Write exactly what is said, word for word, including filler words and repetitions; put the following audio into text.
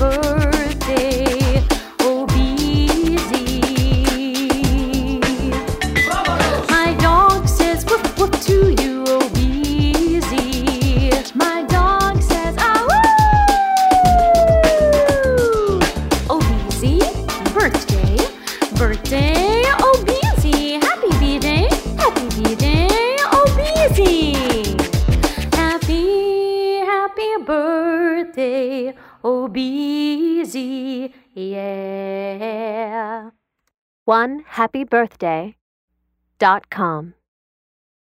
birthday, oh Beezy. My dog says woof woof to you, oh Beezy. My dog says ah woo. Oh Beezy, birthday, birthday, oh Beezy. Happy B-Day, happy B-Day, oh Beezy. Happy, happy birthday, oh Beezy, yeah. one happy birthday dot com